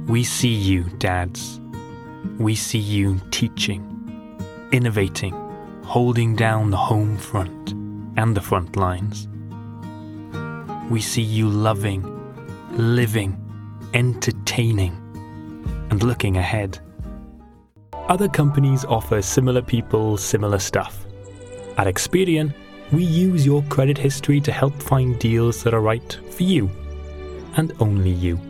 We see you, dads. We see you teaching, innovating, holding down the home front and the front lines. We see you loving, living, entertaining, and looking ahead. Other companies offer similar people, similar stuff. At Experian, we use your credit history to help find deals that are right for you, and only you.